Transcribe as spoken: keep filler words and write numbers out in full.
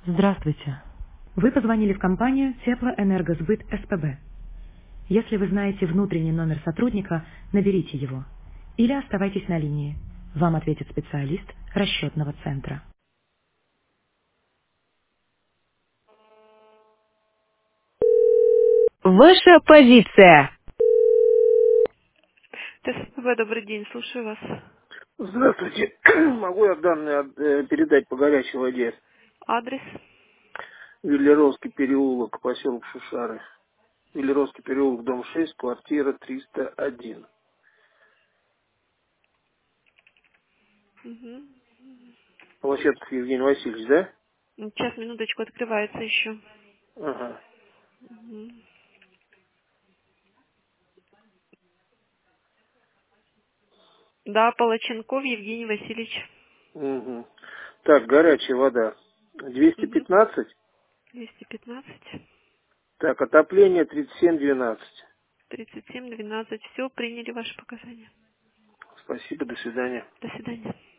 Здравствуйте. Вы позвонили в компанию Теплоэнергосбыт СПБ. Если вы знаете внутренний номер сотрудника, наберите его. Или оставайтесь на линии. Вам ответит специалист расчетного центра. Ваша позиция. ТСПБ, добрый день, слушаю вас. Здравствуйте. Могу я данные от- э, передать по горячей воде? Адрес? Велеровский переулок, поселок Шушары. Велеровский переулок, дом шесть, квартира триста один. Угу. Площадков Евгений Васильевич, да? Сейчас, минуточку, открывается еще. Ага. Мгм. Да, Полоченков Евгений Васильевич. Мгм. Так, горячая вода. двести Угу. пятнадцать. двести пятнадцать, Так, отопление тридцать семь двенадцать. тридцать семь, двенадцать. Все, приняли ваши показания. Спасибо, до свидания. До свидания.